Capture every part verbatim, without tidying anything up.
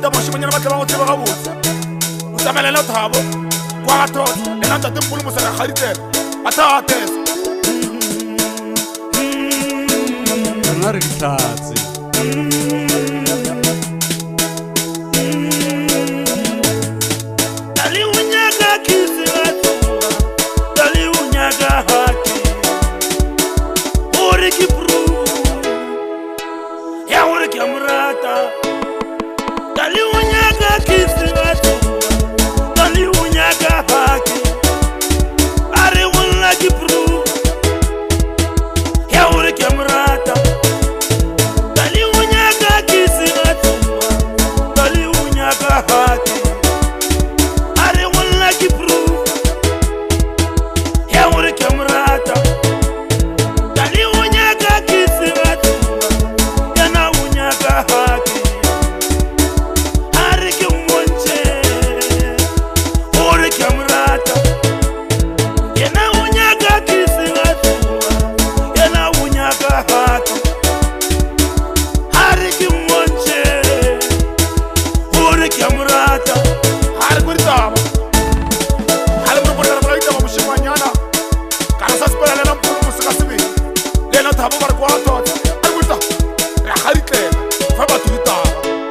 ita moshimanyana ba tla go tseba ga botse o tsamelela thabo kwa ga thotse ena ntate mpolo mosaka kgaditsela a tsa atesa rena re ditlatse dali unyaka kisi batsuba dali unyaka haki ore ki pru ya ore ki amrata dali unyaka kisi batsuba dali unyaka haki are wala ki pru ya ore ki amrata dali unyaka kisi batsuba dali unyaka haki are wala ki pru ya ore ki amrata dali unyaka kisi batsuba yana unyaka haki are ki monche ore ki amrata yana unyaka kisi batsuba yana unyaka haki are ki monche ore ki amrata hari kuri taba hari muri bora bora ita moshimanyana kana sa spela lena mpolo mosaka sibe lena thabo ba re kwa thotse hari kuri taba ya kgaditlela fa batho di taba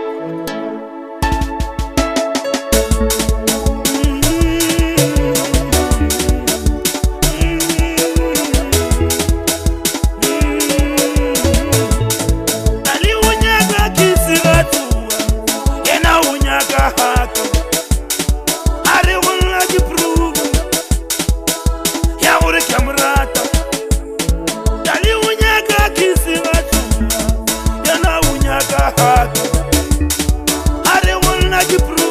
dali unyaka kisi batsuba yana unyaka haki are wala ki pru ya ore ki amrata dali unyaka kisi batsuba yana unyaka haki are wala ki pru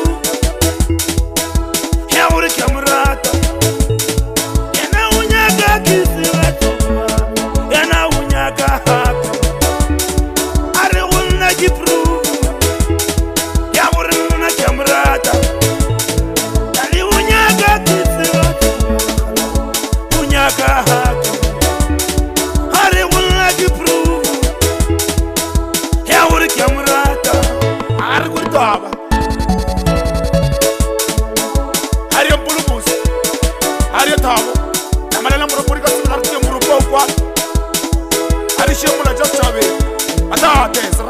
ya ore ki amrata yana unyaka kisi batsuba yana unyaka haki are wala ki pru ya ore wala ki amrata dali unyaka kisi batsuba unyaka haki are wala ki pru ya ore ki amrata hari kuri taba hari mpolo mosi hari thabo amalela moro kuri ka sibela re tse moro kwa kwa hari shemola just chabe a tsa atesa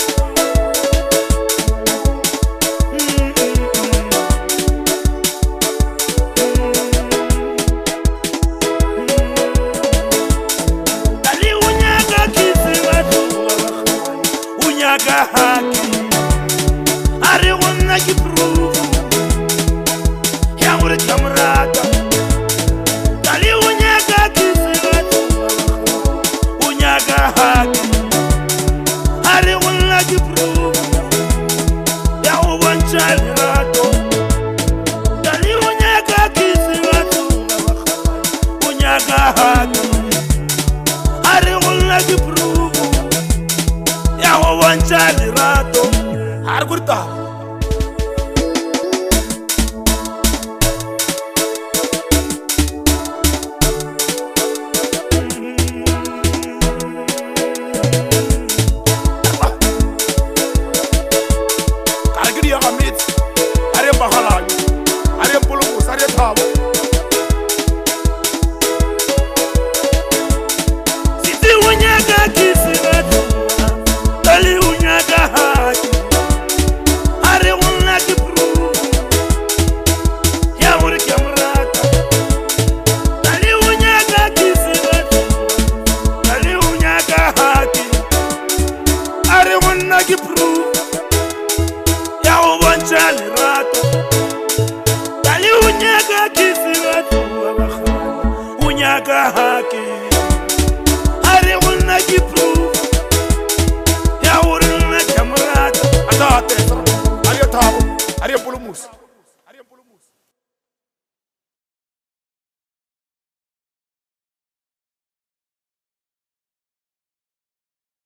dali unyaka kisi batsuba unyaka haki are wala ki pru ya ore ki amrata dali unyaka kisi batsuba unyaka haki are wala ki pru ya uwancha lirato dali unyaka kisi batsuba unyaka haki are wala ki pru ya uwancha lirato hari kuri taba kalagidi ya gametse hari embagalanyo hari mpolo mosi hari thabo siti unyaka kisi batsuba dali unyaka haki are wala ki pru ya ore ki amrata dali unyaka kisi batsuba dali unyaka haki are wala ki pru ya uwancha lirato dali unyaka kisi batsuba unyaka haki